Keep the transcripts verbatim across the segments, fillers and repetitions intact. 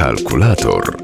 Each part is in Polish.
Kalkulator.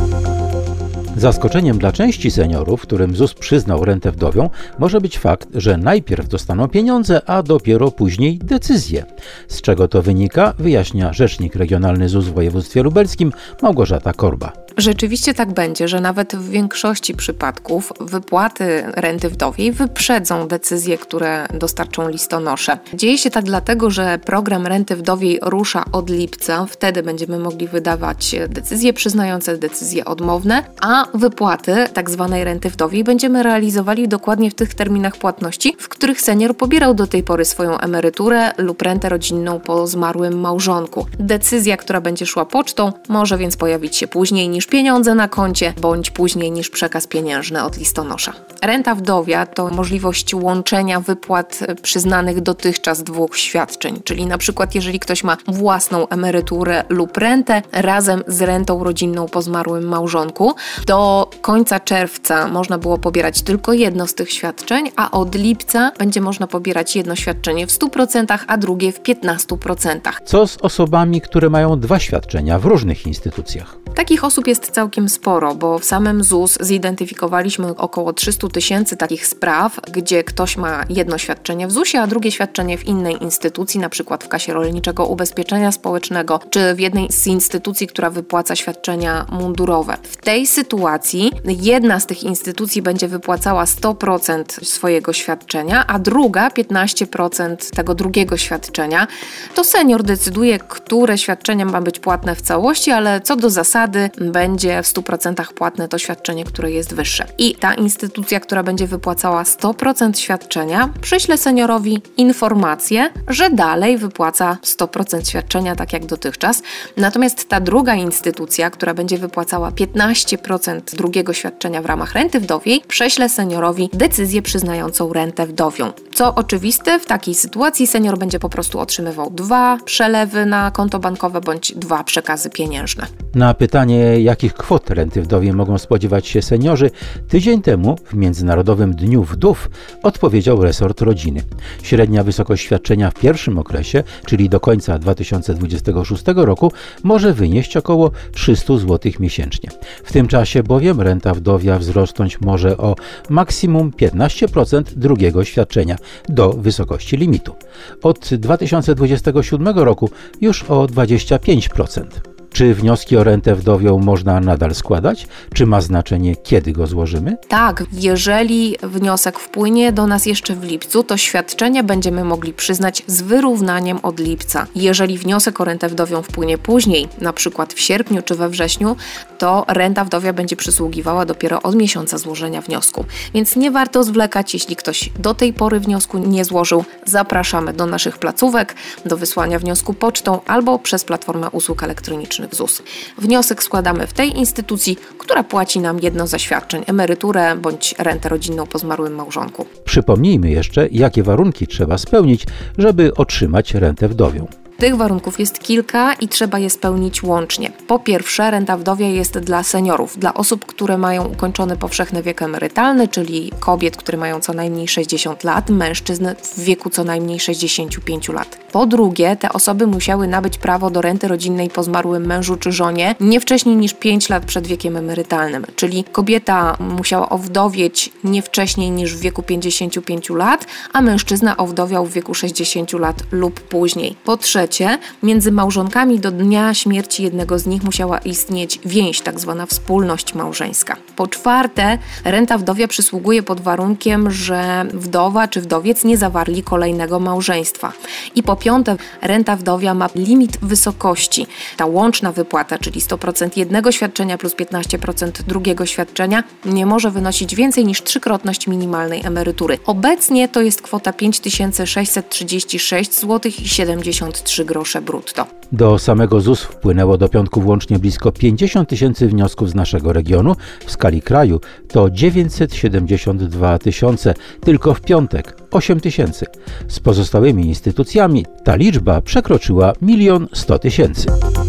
Zaskoczeniem dla części seniorów, którym ZUS przyznał rentę wdowią, może być fakt, że najpierw dostaną pieniądze, a dopiero później decyzje. Z czego to wynika, wyjaśnia rzecznik regionalny ZUS w województwie lubelskim Małgorzata Korba. Rzeczywiście tak będzie, że nawet w większości przypadków wypłaty renty wdowiej wyprzedzą decyzje, które dostarczą listonosze. Dzieje się tak dlatego, że program renty wdowiej rusza od lipca. Wtedy będziemy mogli wydawać decyzje przyznające, decyzje odmowne, a wypłaty tak zwanej renty wdowiej będziemy realizowali dokładnie w tych terminach płatności, w których senior pobierał do tej pory swoją emeryturę lub rentę rodzinną po zmarłym małżonku. Decyzja, która będzie szła pocztą, może więc pojawić się później niż pieniądze na koncie, bądź później niż przekaz pieniężny od listonosza. Renta wdowia to możliwość łączenia wypłat przyznanych dotychczas dwóch świadczeń, czyli na przykład jeżeli ktoś ma własną emeryturę lub rentę razem z rentą rodzinną po zmarłym małżonku, do końca czerwca można było pobierać tylko jedno z tych świadczeń, a od lipca będzie można pobierać jedno świadczenie w stu procentach, a drugie w piętnastu procentach. Co z osobami, które mają dwa świadczenia w różnych instytucjach? Takich osób jest całkiem sporo, bo w samym ZUS zidentyfikowaliśmy około trzysta tysięcy takich spraw, gdzie ktoś ma jedno świadczenie w zusie, a drugie świadczenie w innej instytucji, na przykład w Kasie Rolniczego Ubezpieczenia Społecznego, czy w jednej z instytucji, która wypłaca świadczenia mundurowe. W tej sytuacji jedna z tych instytucji będzie wypłacała sto procent swojego świadczenia, a druga piętnaście procent tego drugiego świadczenia. To senior decyduje, które świadczenie ma być płatne w całości, ale co do zasady będzie w stu procentach płatne to świadczenie, które jest wyższe. I ta instytucja, która będzie wypłacała sto procent świadczenia, przyśle seniorowi informację, że dalej wypłaca sto procent świadczenia, tak jak dotychczas. Natomiast ta druga instytucja, która będzie wypłacała piętnaście procent drugiego świadczenia w ramach renty wdowiej, prześle seniorowi decyzję przyznającą rentę wdowią. Co oczywiste, w takiej sytuacji senior będzie po prostu otrzymywał dwa przelewy na konto bankowe bądź dwa przekazy pieniężne. Na pytanie, jakich kwot renty wdowiej mogą spodziewać się seniorzy, tydzień temu w Międzynarodowym Dniu Wdów odpowiedział resort rodziny. Średnia wysokość świadczenia w pierwszym okresie, czyli do końca dwa tysiące dwudziestego szóstego roku, może wynieść około trzysta złotych miesięcznie. W tym czasie bowiem renta wdowia wzrosnąć może o maksimum piętnaście procent drugiego świadczenia do wysokości limitu. Od dwa tysiące dwudziestego siódmego roku już o dwadzieścia pięć procent. Czy wnioski o rentę wdowią można nadal składać? Czy ma znaczenie, kiedy go złożymy? Tak, jeżeli wniosek wpłynie do nas jeszcze w lipcu, to świadczenie będziemy mogli przyznać z wyrównaniem od lipca. Jeżeli wniosek o rentę wdowią wpłynie później, na przykład w sierpniu czy we wrześniu, to renta wdowia będzie przysługiwała dopiero od miesiąca złożenia wniosku. Więc nie warto zwlekać, jeśli ktoś do tej pory wniosku nie złożył. Zapraszamy do naszych placówek, do wysłania wniosku pocztą albo przez platformę usług elektronicznych ZUS. Wniosek składamy w tej instytucji, która płaci nam jedno ze świadczeń, emeryturę bądź rentę rodzinną po zmarłym małżonku. Przypomnijmy jeszcze, jakie warunki trzeba spełnić, żeby otrzymać rentę wdowią. Tych warunków jest kilka i trzeba je spełnić łącznie. Po pierwsze, renta wdowia jest dla seniorów, dla osób, które mają ukończony powszechny wiek emerytalny, czyli kobiet, które mają co najmniej sześćdziesiąt lat, mężczyzn w wieku co najmniej sześćdziesiąt pięć lat. Po drugie, te osoby musiały nabyć prawo do renty rodzinnej po zmarłym mężu czy żonie nie wcześniej niż pięć lat przed wiekiem emerytalnym, czyli kobieta musiała owdowieć nie wcześniej niż w wieku pięćdziesięciu pięciu lat, a mężczyzna owdowiał w wieku sześćdziesięciu lat lub później. Po trzecie, między małżonkami do dnia śmierci jednego z nich musiała istnieć więź, tak zwana wspólność małżeńska. Po czwarte, renta wdowia przysługuje pod warunkiem, że wdowa czy wdowiec nie zawarli kolejnego małżeństwa. I po piąte, renta wdowia ma limit wysokości. Ta łączna wypłata, czyli sto procent jednego świadczenia plus piętnaście procent drugiego świadczenia, nie może wynosić więcej niż trzykrotność minimalnej emerytury. Obecnie to jest kwota pięć tysięcy sześćset trzydzieści sześć złotych i siedemdziesiąt trzy grosze brutto. Do samego ZUS wpłynęło do piątku włącznie blisko pięćdziesiąt tysięcy wniosków z naszego regionu. W skali kraju to dziewięćset siedemdziesiąt dwa tysiące, tylko w piątek osiem tysięcy. Z pozostałymi instytucjami ta liczba przekroczyła milion sto tysięcy.